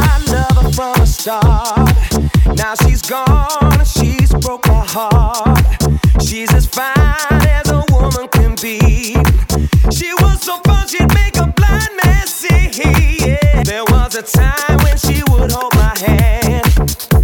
I love her from the start. Now she's gone and she's broke my heart. She's as fine as a woman can be. She was so fun she'd make a blind man see. Yeah. There was a time when she would hold my hand.